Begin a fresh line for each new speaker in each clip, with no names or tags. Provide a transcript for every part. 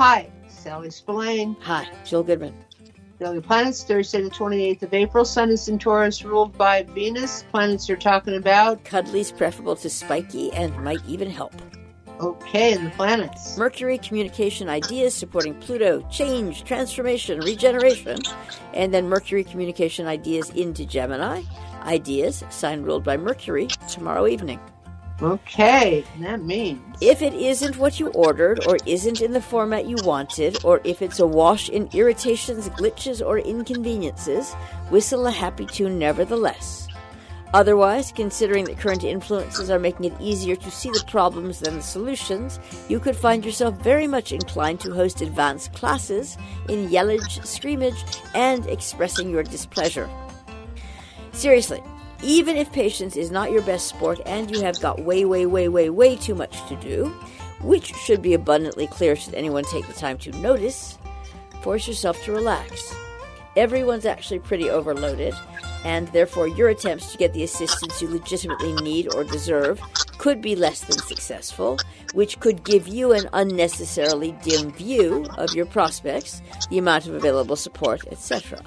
Hi, Sally Spillane.
Hi, Jill Goodman.
Daily Planets, Thursday the 28th of April. Sun is in Taurus, ruled by Venus. Planets you're talking about.
Cuddly's preferable to spiky and might even help.
Okay, and the planets.
Mercury, communication, ideas, supporting Pluto, change, transformation, regeneration. And then Mercury, communication, ideas into Gemini. Ideas, sign ruled by Mercury, tomorrow evening.
Okay, and that means...
If it isn't what you ordered, or isn't in the format you wanted, or if it's awash in irritations, glitches, or inconveniences, whistle a happy tune nevertheless. Otherwise, considering that current influences are making it easier to see the problems than the solutions, you could find yourself very much inclined to host advanced classes in yellage, screamage, and expressing your displeasure. Seriously. Even if patience is not your best sport and you have got way too much to do, which should be abundantly clear should anyone take the time to notice, force yourself to relax. Everyone's actually pretty overloaded, and therefore your attempts to get the assistance you legitimately need or deserve could be less than successful, which could give you an unnecessarily dim view of your prospects, the amount of available support, etc.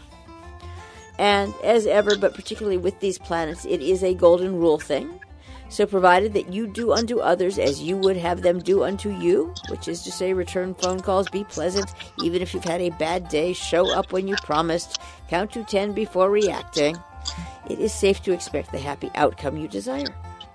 And as ever, but particularly with these planets, it is a golden rule thing. So provided that you do unto others as you would have them do unto you, which is to say return phone calls, be pleasant, even if you've had a bad day, show up when you promised, count to 10 before reacting, it is safe to expect the happy outcome you desire.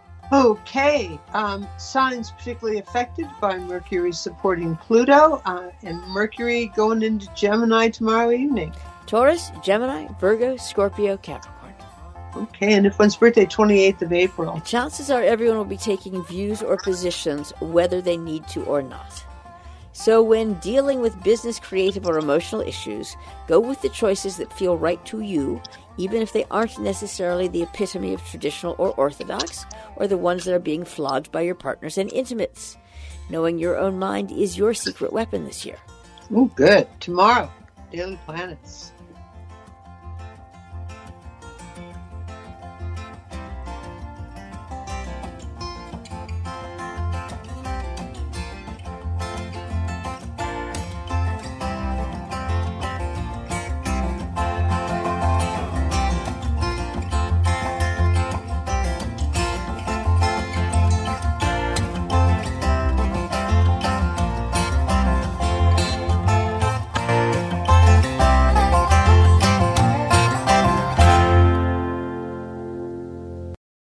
Okay, signs particularly affected by Mercury supporting Pluto, and Mercury going into Gemini tomorrow evening.
Taurus, Gemini, Virgo, Scorpio, Capricorn.
Okay, and if one's birthday, 28th of April.
The chances are everyone will be taking views or positions whether they need to or not. So when dealing with business, creative, or emotional issues, go with the choices that feel right to you, even if they aren't necessarily the epitome of traditional or orthodox, or the ones that are being flogged by your partners and intimates. Knowing your own mind is your secret weapon this year.
Oh, good. Tomorrow, Daily Planets.